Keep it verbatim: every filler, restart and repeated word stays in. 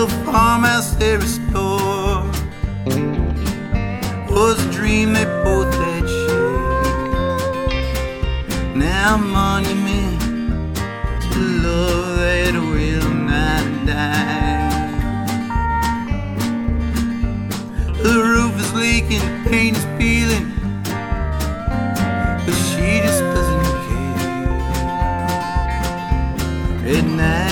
little farmhouse they restored was a dream they both had shared. Now a monument to love that will not die. The roof is leaking, the paint is peeling, but she just doesn't care. At night